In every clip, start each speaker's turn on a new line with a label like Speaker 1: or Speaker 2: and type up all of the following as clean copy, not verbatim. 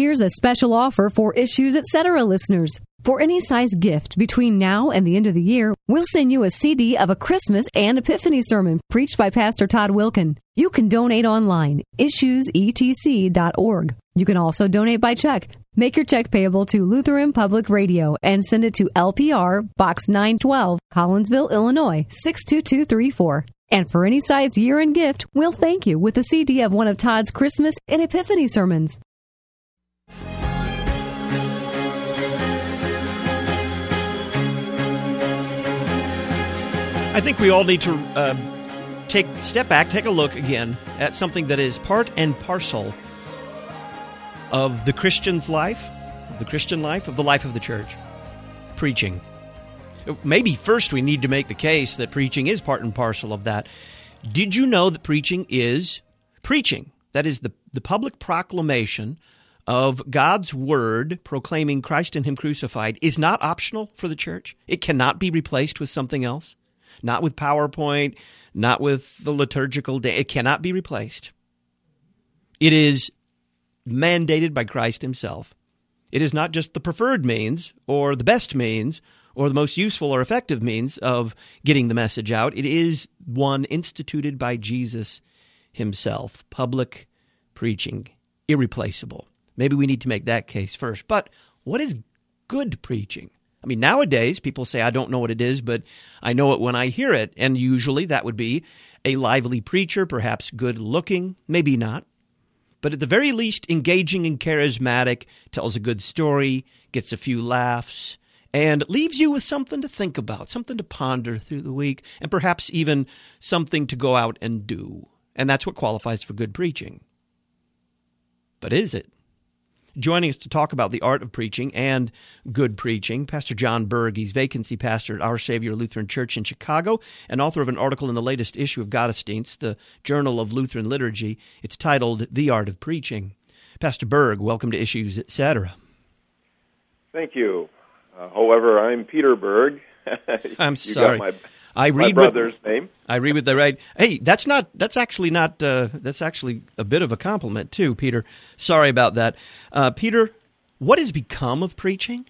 Speaker 1: Here's a special offer for Issues Etc. listeners. For any size gift between now and the end of the year, we'll send you a CD of a Christmas and Epiphany sermon preached by Pastor Todd Wilkin. You can donate online, issuesetc.org. You can also donate by check. Make your check payable to Lutheran Public Radio and send it to LPR, Box 912, Collinsville, Illinois, 62234. And for any size year-end gift, we'll thank you with a CD of one of Todd's Christmas and Epiphany sermons.
Speaker 2: I think we all need to step back, take a look again at something that is part and parcel of the Christian's life, of the life of the church, preaching. Maybe first we need to make the case that preaching is part and parcel of that. Did you know that preaching is preaching? That is the public proclamation of God's Word proclaiming Christ and Him crucified is not optional for the church. It cannot be replaced with something else. Not with PowerPoint, not with the liturgical day. It cannot be replaced. It is mandated by Christ Himself. It is not just the preferred means or the best means or the most useful or effective means of getting the message out. It is one instituted by Jesus Himself. Public preaching, irreplaceable. Maybe we need to make that case first. But what is good preaching? I mean, nowadays, people say, I don't know what it is, but I know it when I hear it. And usually that would be a lively preacher, perhaps good-looking, maybe not. But at the very least, engaging and charismatic, tells a good story, gets a few laughs, and leaves you with something to think about, something to ponder through the week, and perhaps even something to go out and do. And that's what qualifies for good preaching. But is it? Joining us to talk about the art of preaching and good preaching, Pastor John Berg. He's vacancy pastor at Our Savior Lutheran Church in Chicago and author of an article in the latest issue of Gottesdienst, the Journal of Lutheran Liturgy. It's titled The Art of Preaching. Pastor Berg, welcome to Issues Etc.
Speaker 3: Thank you. However, I'm Peter Berg.
Speaker 2: I'm sorry.
Speaker 3: You got my brother's name.
Speaker 2: I read with the right. Hey, that's actually a bit of a compliment too, Peter. Sorry about that. Peter, what has become of preaching?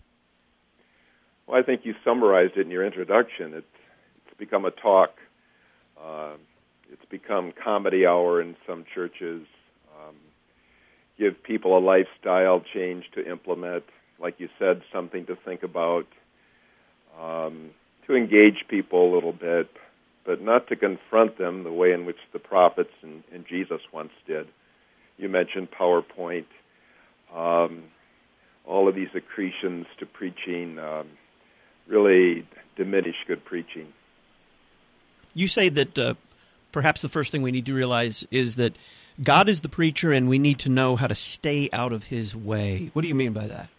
Speaker 3: Well, I think you summarized it in your introduction. It's become a talk. It's become comedy hour in some churches. Give people a lifestyle change to implement. Like you said, something to think about. To engage people a little bit, but not to confront them the way in which the prophets and Jesus once did. You mentioned PowerPoint. All of these accretions to preaching really diminish good preaching.
Speaker 2: You say that perhaps the first thing we need to realize is that God is the preacher and we need to know how to stay out of His way. What do you mean by that?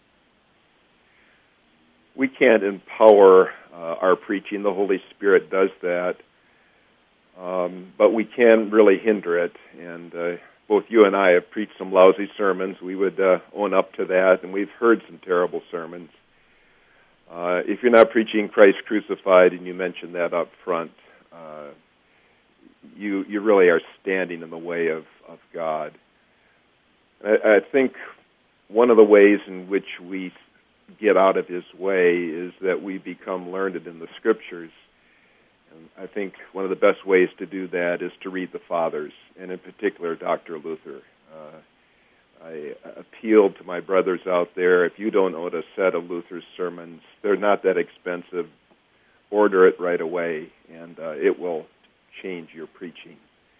Speaker 3: We can't empower our preaching. The Holy Spirit does that. But we can really hinder it. And both you and I have preached some lousy sermons. We would own up to that, and we've heard some terrible sermons. If you're not preaching Christ crucified, and you mentioned that up front, you really are standing in the way of God. I think one of the ways in which we get out of His way is that we become learned in the Scriptures. And I think one of the best ways to do that is to read the Fathers, and in particular, Dr. Luther. I appeal to my brothers out there, if you don't own a set of Luther's sermons, they're not that expensive. Order it right away, and it will change your preaching.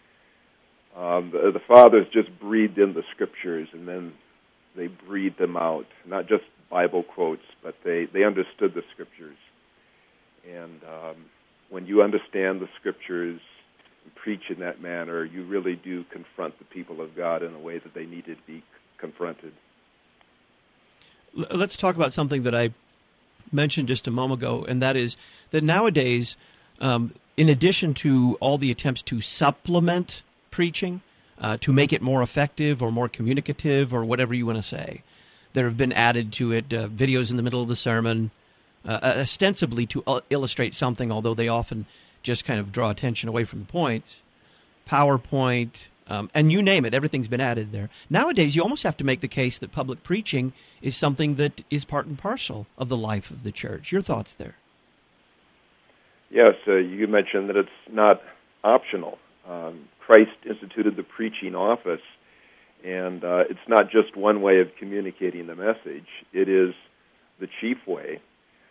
Speaker 3: The Fathers just breathed in the Scriptures, and then they breathed them out, not just Bible quotes, but they understood the Scriptures. And when you understand the Scriptures and preach in that manner, you really do confront the people of God in a way that they needed to be confronted.
Speaker 2: Let's talk about something that I mentioned just a moment ago, and that is that nowadays, in addition to all the attempts to supplement preaching, to make it more effective or more communicative or whatever you want to say, there have been added to it videos in the middle of the sermon, ostensibly to illustrate something, although they often just kind of draw attention away from the point. PowerPoint, And you name it, everything's been added there. Nowadays, you almost have to make the case that public preaching is something that is part and parcel of the life of the church. Your thoughts there?
Speaker 3: Yes, you mentioned that it's not optional. Christ instituted the preaching office, and it's not just one way of communicating the message. It is the chief way.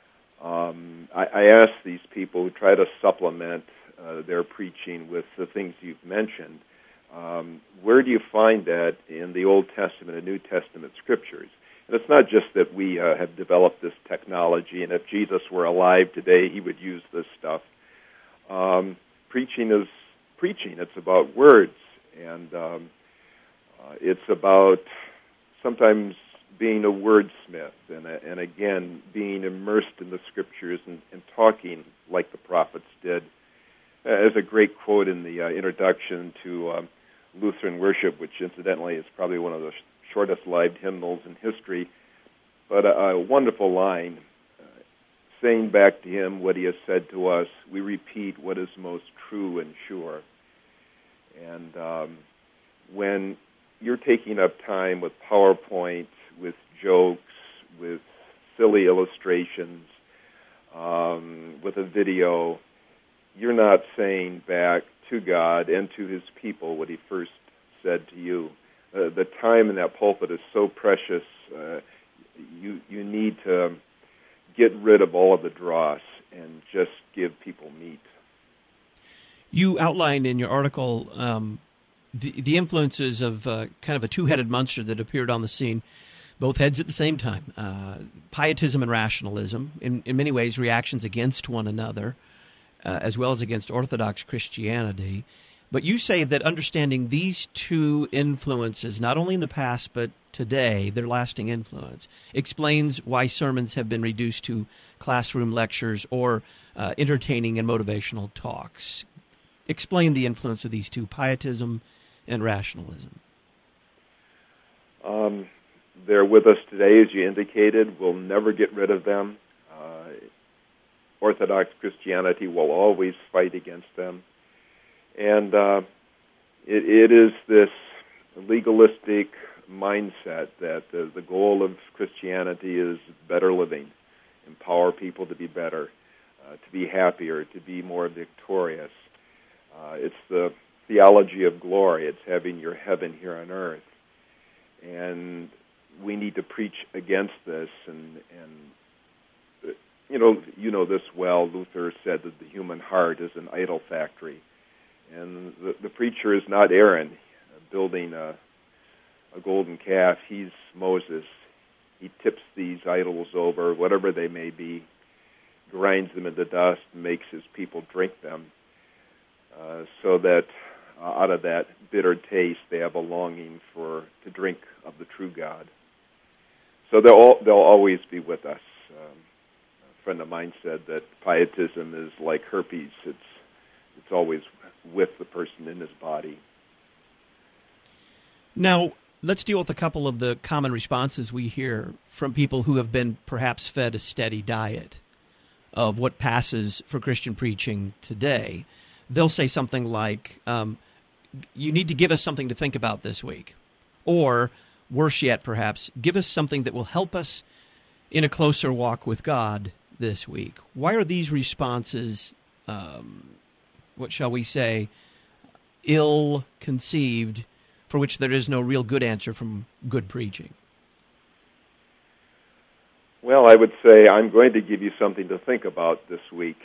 Speaker 3: I ask these people who try to supplement their preaching with the things you've mentioned, where do you find that in the Old Testament and New Testament scriptures? And it's not just that we have developed this technology, and if Jesus were alive today, he would use this stuff. Preaching is preaching. It's about words, and it's about sometimes being a wordsmith, and again, being immersed in the scriptures and talking like the prophets did. There's a great quote in the introduction to Lutheran worship, which incidentally is probably one of the shortest-lived hymnals in history, but a wonderful line, saying back to him what he has said to us, we repeat what is most true and sure. And when you're taking up time with PowerPoint, with jokes, with silly illustrations, with a video, you're not saying back to God and to his people what he first said to you. The time in that pulpit is so precious. You need to get rid of all of the dross and just give people meat.
Speaker 2: You outlined in your article the influences of kind of a two-headed monster that appeared on the scene, both heads at the same time, pietism and rationalism, in many ways reactions against one another, as well as against Orthodox Christianity. But you say that understanding these two influences, not only in the past but today, their lasting influence, explains why sermons have been reduced to classroom lectures or entertaining and motivational talks. Explain the influence of these two, pietism and rationalism.
Speaker 3: They're with us today, as you indicated. We'll never get rid of them. Orthodox Christianity will always fight against them. And it is this legalistic mindset that the goal of Christianity is better living, empower people to be better, to be happier, to be more victorious. It's the theology of glory. It's having your heaven here on earth. And we need to preach against this. And you know this well. Luther said that the human heart is an idol factory. And the preacher is not Aaron building a golden calf. He's Moses. He tips these idols over, whatever they may be, grinds them into dust, and makes his people drink them, so that out of that bitter taste they have a longing to drink of the true God. So they'll always be with us. A friend of mine said that pietism is like herpes. It's always with the person in his body.
Speaker 2: Now, let's deal with a couple of the common responses we hear from people who have been perhaps fed a steady diet of what passes for Christian preaching today. They'll say something like, you need to give us something to think about this week. Or, worse yet perhaps, give us something that will help us in a closer walk with God this week. Why are these responses, what shall we say, ill-conceived, for which there is no real good answer from good preaching?
Speaker 3: Well, I would say I'm going to give you something to think about this week,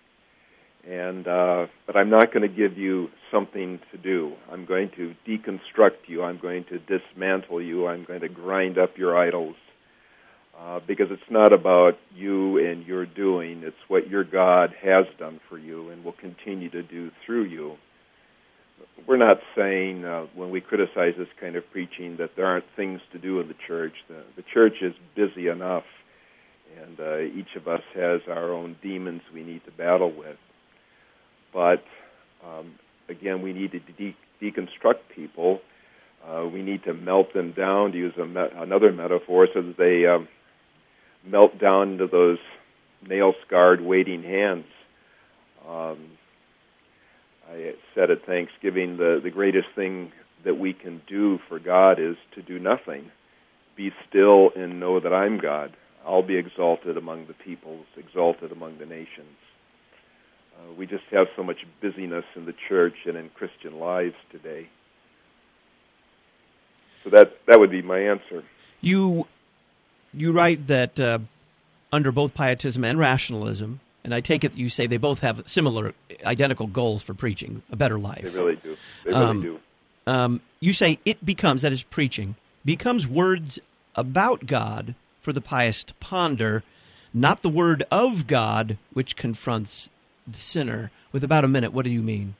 Speaker 3: but I'm not going to give you something to do. I'm going to deconstruct you. I'm going to dismantle you. I'm going to grind up your idols, because it's not about you and your doing. It's what your God has done for you and will continue to do through you. We're not saying when we criticize this kind of preaching that there aren't things to do in the church. The church is busy enough, and each of us has our own demons we need to battle with. But again, we need to deconstruct people. We need to melt them down, to use another metaphor, so that they melt down into those nail-scarred, waiting hands. I said at Thanksgiving, the greatest thing that we can do for God is to do nothing. Be still and know that I'm God. I'll be exalted among the peoples, exalted among the nations. We just have so much busyness in the church and in Christian lives today. So that would be my answer.
Speaker 2: You write that under both pietism and rationalism, and I take it you say they both have similar, identical goals for preaching, a better life.
Speaker 3: They really do. They really do.
Speaker 2: You say it becomes, that is preaching, becomes words about God for the pious to ponder, not the word of God which confronts the sinner. With about a minute, what do you mean?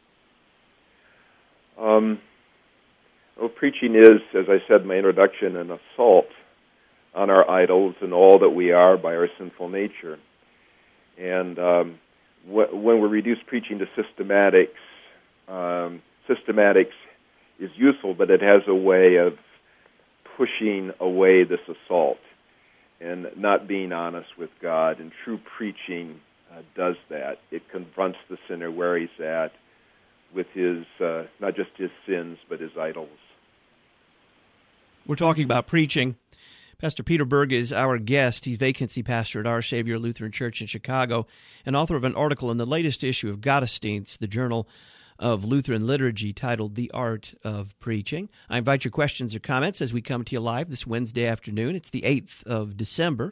Speaker 3: Well, preaching is, as I said in my introduction, an assault on our idols and all that we are by our sinful nature. And when we reduce preaching to systematics, systematics is useful, but it has a way of pushing away this assault and not being honest with God. And true preaching does that. It confronts the sinner where he's at with his, not just his sins, but his idols.
Speaker 2: We're talking about preaching. Pastor Peter Berg is our guest. He's vacancy pastor at Our Savior Lutheran Church in Chicago and author of an article in the latest issue of Gottesdienst, the Journal of Lutheran Liturgy, titled The Art of Preaching. I invite your questions or comments as we come to you live this Wednesday afternoon. It's the 8th of December.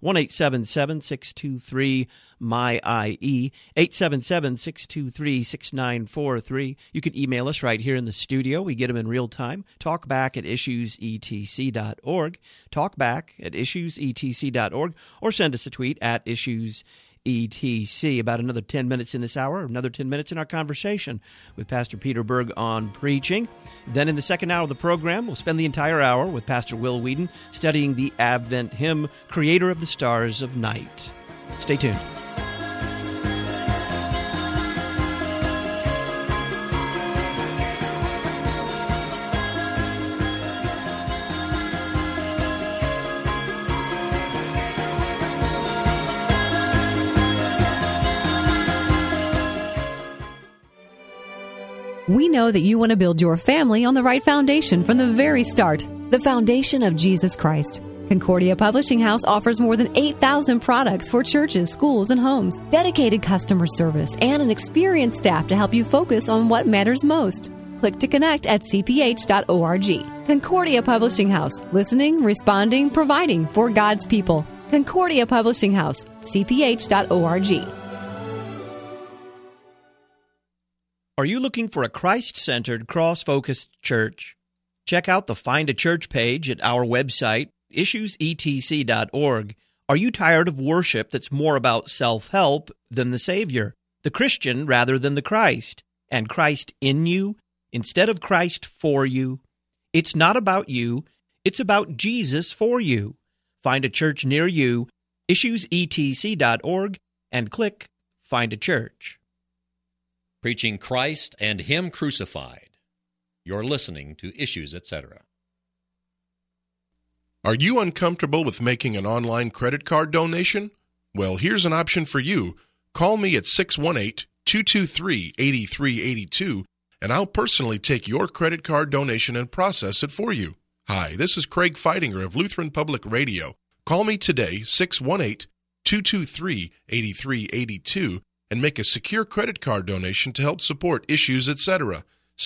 Speaker 2: 1-877-623-MY-IE, 877-623-6943. You can email us right here in the studio. We get them in real time. Talkback@issuesetc.org, talkback@issuesetc.org, or send us a tweet at issuesetc. About another 10 minutes in this hour, another 10 minutes in our conversation with Pastor Peter Berg on preaching. Then in the second hour of the program, we'll spend the entire hour with Pastor Will Whedon studying the Advent hymn, Creator of the Stars of Night. Stay tuned.
Speaker 1: We know that you want to build your family on the right foundation from the very start, the foundation of Jesus Christ. Concordia Publishing House offers more than 8,000 products for churches, schools, and homes, dedicated customer service, and an experienced staff to help you focus on what matters most. Click to connect at cph.org. Concordia Publishing House, listening, responding, providing for God's people. Concordia Publishing House, cph.org.
Speaker 2: Are you looking for a Christ-centered, cross-focused church? Check out the Find a Church page at our website, issuesetc.org. Are you tired of worship that's more about self-help than the Savior, the Christian rather than the Christ, and Christ in you instead of Christ for you? It's not about you, it's about Jesus for you. Find a church near you, issuesetc.org, and click Find a Church.
Speaker 4: Preaching Christ and Him crucified. You're listening to Issues, Etc.
Speaker 5: Are you uncomfortable with making an online credit card donation? Well, here's an option for you. Call me at 618-223-8382, and I'll personally take your credit card donation and process it for you. Hi, this is Craig Feidinger of Lutheran Public Radio. Call me today, 618-223-8382, and make a secure credit card donation to help support Issues, Etc.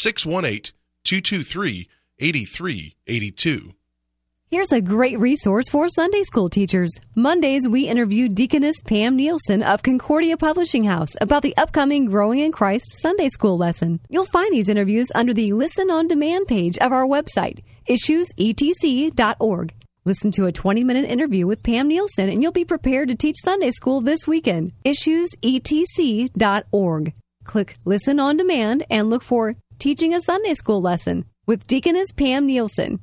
Speaker 5: 618-223-8382.
Speaker 1: Here's a great resource for Sunday school teachers. Mondays, we interview Deaconess Pam Nielsen of Concordia Publishing House about the upcoming Growing in Christ Sunday school lesson. You'll find these interviews under the Listen on Demand page of our website, issuesetc.org. Listen to a 20-minute interview with Pam Nielsen, and you'll be prepared to teach Sunday school this weekend. issuesetc.org. Click Listen on Demand and look for Teaching a Sunday School Lesson with Deaconess Pam Nielsen.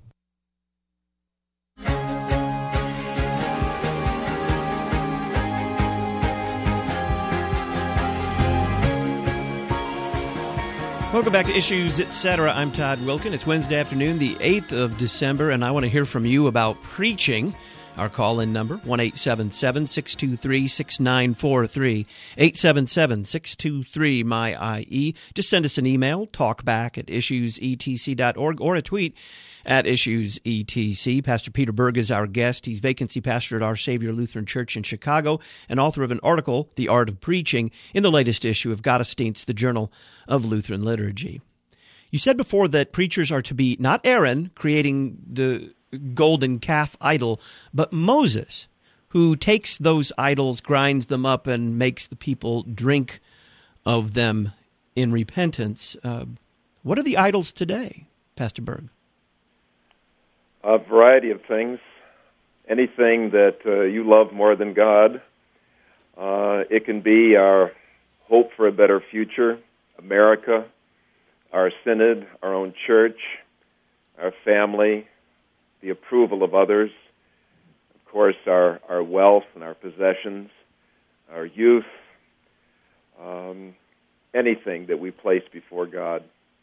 Speaker 2: Welcome back to Issues, Etc. I'm Todd Wilkin. It's Wednesday afternoon, the 8th of December, and I want to hear from you about preaching. Our call-in number, 1-877-623-6943, 877-623-MY-IE. Just send us an email, talkback@issuesetc.org, or a tweet at issuesetc. Pastor Peter Berg is our guest. He's vacancy pastor at Our Savior Lutheran Church in Chicago and author of an article, The Art of Preaching, in the latest issue of Gottesdienst, the Journal of Lutheran Liturgy. You said before that preachers are to be not Aaron, creating the golden calf idol, but Moses, who takes those idols, grinds them up, and makes the people drink of them in repentance. What are the idols today, Pastor Berg?
Speaker 3: A variety of things. Anything that you love more than God. It can be our hope for a better future, America, our synod, our own church, our family, the approval of others, of course, our wealth and our possessions, our youth, anything that we place before God.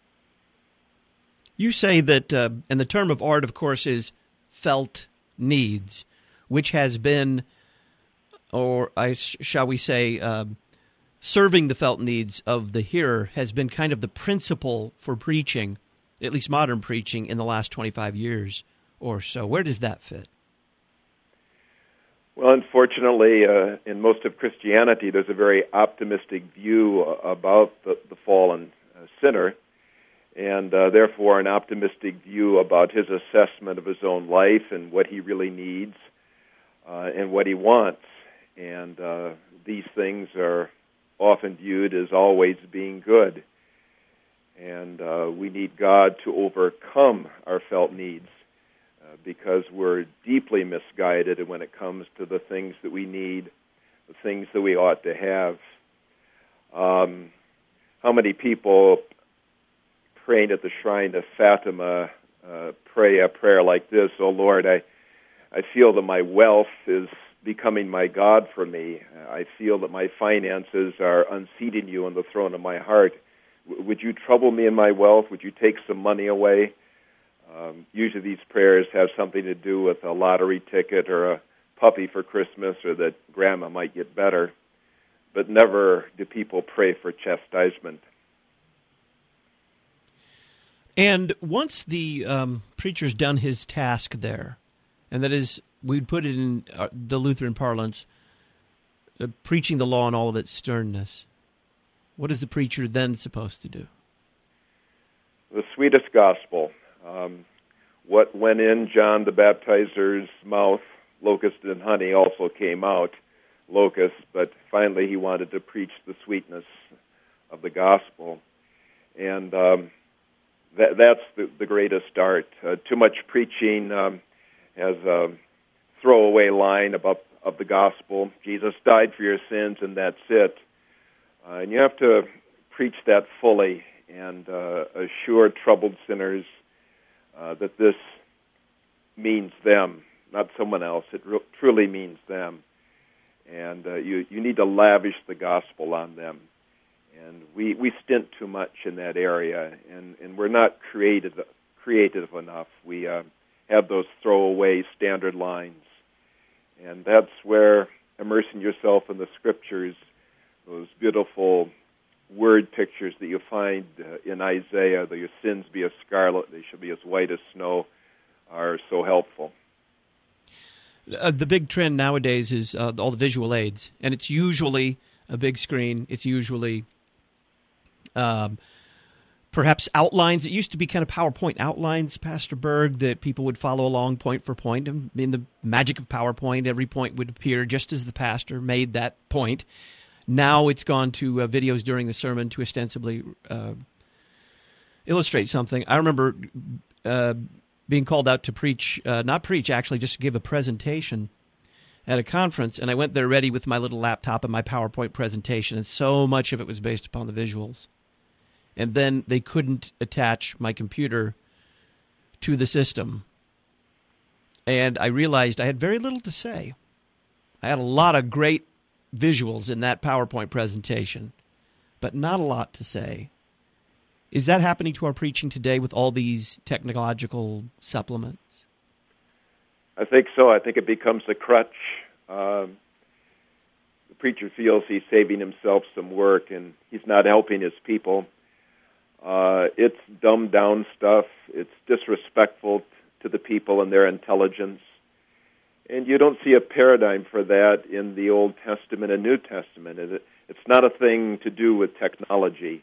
Speaker 2: You say that, and the term of art, of course, is felt needs, which has been, or shall we say, serving the felt needs of the hearer has been kind of the principle for preaching, at least modern preaching, in the last 25 years or so. Where does that fit?
Speaker 3: Well, unfortunately, in most of Christianity, there's a very optimistic view about the fallen sinner, and therefore an optimistic view about his assessment of his own life and what he really needs and what he wants. And these things are often viewed as always being good. And we need God to overcome our felt needs because we're deeply misguided when it comes to the things that we need, the things that we ought to have. How many people praying at the shrine of Fatima pray a prayer like this: "Oh Lord, I feel that my wealth is becoming my God for me. I feel that my finances are unseating you on the throne of my heart. Would you trouble me in my wealth? Would you take some money away?" Usually these prayers have something to do with a lottery ticket or a puppy for Christmas or that grandma might get better. But never do people pray for chastisement.
Speaker 2: And once the preacher's done his task there, and that is, we'd put it in the Lutheran parlance, preaching the law in all of its sternness, what is the preacher then supposed to do?
Speaker 3: The sweetest gospel. What went in John the Baptizer's mouth, locust and honey, also came out, locust, but finally he wanted to preach the sweetness of the gospel. And that's the greatest art. Too much preaching has a throwaway line of the gospel. Jesus died for your sins, and that's it. And you have to preach that fully and assure troubled sinners that this means them, not someone else. It truly means them. And you need to lavish the gospel on them. And we stint too much in that area, and we're not creative enough. We have those throwaway standard lines. And that's where immersing yourself in the Scriptures, those beautiful word pictures that you find in Isaiah, that your sins be as scarlet, they shall be as white as snow, are so helpful.
Speaker 2: The big trend nowadays is all the visual aids, and it's usually a big screen. It's usually perhaps outlines. It used to be kind of PowerPoint outlines, Pastor Berg, that people would follow along point for point. And in the magic of PowerPoint, every point would appear just as the pastor made that point. Now it's gone to videos during the sermon to ostensibly illustrate something. I remember being called out to preach, actually just to give a presentation at a conference, and I went there ready with my little laptop and my PowerPoint presentation, and so much of it was based upon the visuals. And then they couldn't attach my computer to the system. And I realized I had very little to say. I had a lot of great visuals in that PowerPoint presentation, but not a lot to say. Is that happening to our preaching today with all these technological supplements?
Speaker 3: I think so. I think it becomes a crutch. The preacher feels he's saving himself some work, and he's not helping his people. It's dumbed down stuff. It's disrespectful to the people and their intelligence. And you don't see a paradigm for that in the Old Testament and New Testament. It's not a thing to do with technology.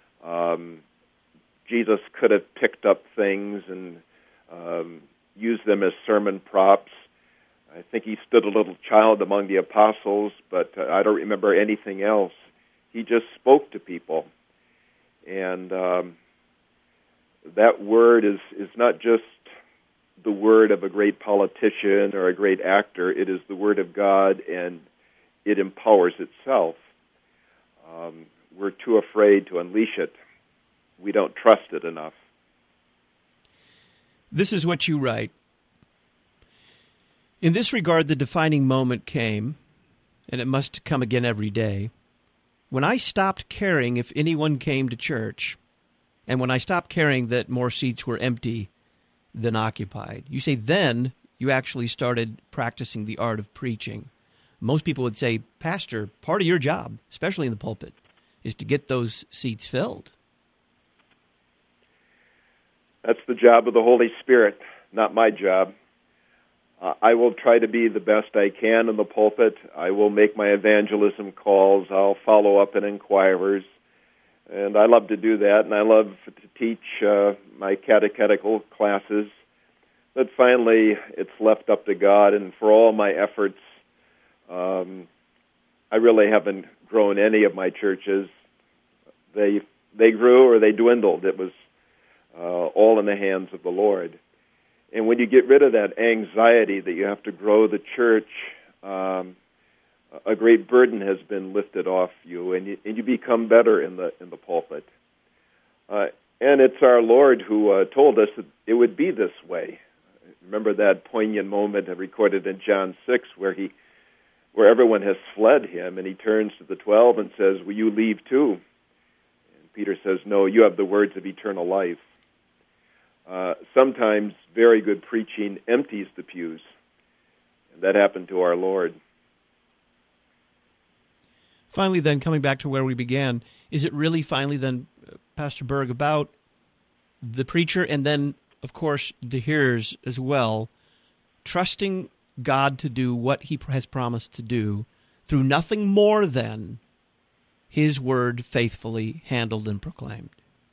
Speaker 3: Jesus could have picked up things and used them as sermon props. I think he stood a little child among the apostles, but I don't remember anything else. He just spoke to people. And that word is not just the word of a great politician or a great actor. It is the word of God, and it empowers itself. We're too afraid to unleash it. We don't trust it enough.
Speaker 2: This is what you write. In this regard, the defining moment came, and it must come again every day, when I stopped caring if anyone came to church, and when I stopped caring that more seats were empty than occupied. You say then you actually started practicing the art of preaching. Most people would say, Pastor, part of your job, especially in the pulpit, is to get those seats filled.
Speaker 3: That's the job of the Holy Spirit, not my job. I will try to be the best I can in the pulpit. I will make my evangelism calls. I'll follow up in inquirers. And I love to do that, and I love to teach my catechetical classes. But finally, it's left up to God, and for all my efforts, I really haven't grown any of my churches. They grew or they dwindled. It was all in the hands of the Lord. And when you get rid of that anxiety that you have to grow the church, a great burden has been lifted off you, and you become better in the pulpit. And it's our Lord who told us that it would be this way. Remember that poignant moment recorded in John 6 where everyone has fled him, and he turns to the 12 and says, "Will you leave too?" And Peter says, "No, you have the words of eternal life." Sometimes very good preaching empties the pews, and that happened to our Lord.
Speaker 2: Finally, then, coming back to where we began, is it really finally then, Pastor Berg, about the preacher and then, of course, the hearers as well, trusting God to do what he has promised to do through nothing more than his word faithfully handled and proclaimed?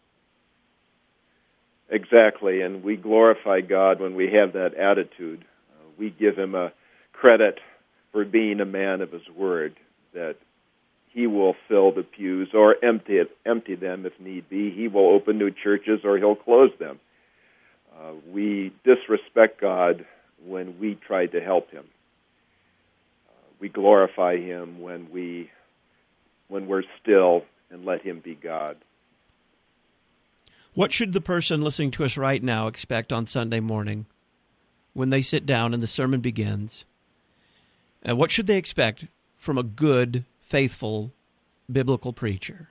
Speaker 3: Exactly, and we glorify God when we have that attitude. We give him a credit for being a man of his word, that he will fill the pews or empty them if need be. He will open new churches or he'll close them. We disrespect God when we try to help him. We glorify him when we're still and let him be God.
Speaker 2: What should the person listening to us right now expect on Sunday morning when they sit down and the sermon begins? And what should they expect from a good, faithful, biblical preacher?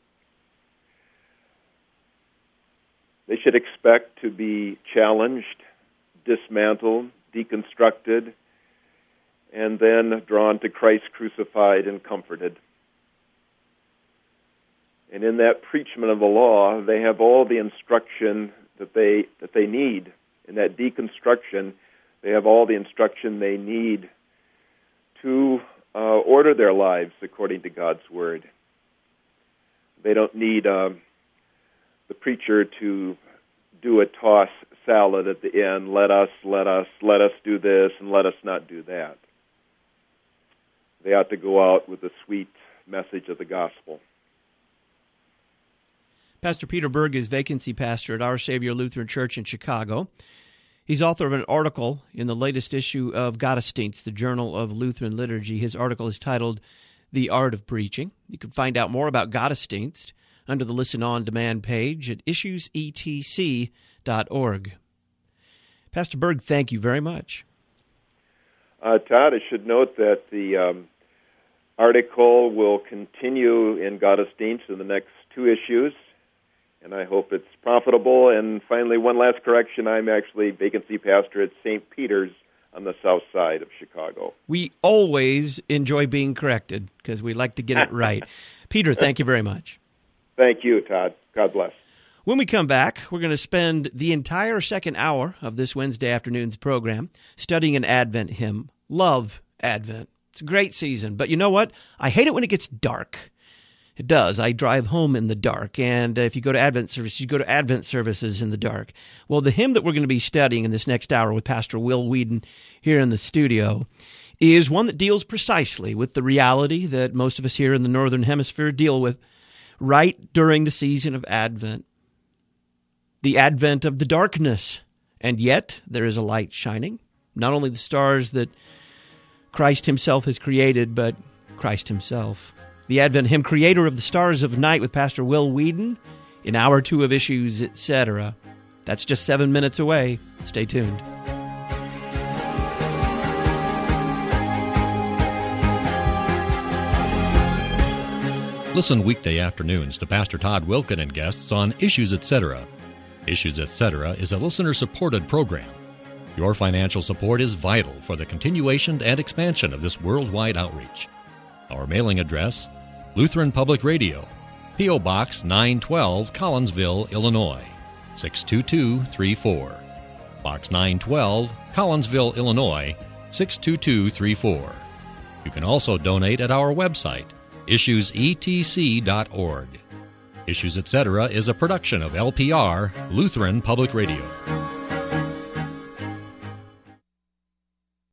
Speaker 3: They should expect to be challenged, dismantled, deconstructed, and then drawn to Christ crucified and comforted. And in that preachment of the law, they have all the instruction that they need. In that deconstruction, they have all the instruction they need to order their lives according to God's word. They don't need the preacher to do a toss salad at the end. Let us do this and let us not do that. They ought to go out with the sweet message of the gospel.
Speaker 2: Pastor Peter Berg is vacancy pastor at Our Savior Lutheran Church in Chicago. He's author of an article in the latest issue of Gottesdienst, the Journal of Lutheran Liturgy. His article is titled The Art of Preaching. You can find out more about Gottesdienst under the Listen On Demand page at issuesetc.org. Pastor Berg, thank you very much.
Speaker 3: Todd, I should note that the article will continue in Gottesdienst in the next 2 issues, and I hope it's profitable. And finally, one last correction, I'm actually vacancy pastor at St. Peter's on the south side of Chicago.
Speaker 2: We always enjoy being corrected because we like to get it right. Peter, thank you very much.
Speaker 3: Thank you, Todd. God bless.
Speaker 2: When we come back, we're going to spend the entire second hour of this Wednesday afternoon's program studying an Advent hymn, Love Advent. It's a great season, but you know what? I hate it when it gets dark. It does. I drive home in the dark, and if you go to Advent services, you go to Advent services in the dark. Well, the hymn that we're going to be studying in this next hour with Pastor Will Whedon here in the studio is one that deals precisely with the reality that most of us here in the Northern Hemisphere deal with right during the season of Advent. The advent of the darkness, and yet there is a light shining. Not only the stars that Christ himself has created, but Christ himself. The Advent hymn, Creator of the Stars of Night, with Pastor Will Whedon in Hour 2 of Issues, etc. That's just 7 minutes away. Stay tuned.
Speaker 4: Listen weekday afternoons to Pastor Todd Wilken and guests on Issues, etc. Issues, etc. is a listener-supported program. Your financial support is vital for the continuation and expansion of this worldwide outreach. Our mailing address, Lutheran Public Radio, P.O. Box 912, Collinsville, Illinois, 62234. Box 912, Collinsville, Illinois, 62234. You can also donate at our website, issuesetc.org. Issues, etc. is a production of LPR, Lutheran Public Radio.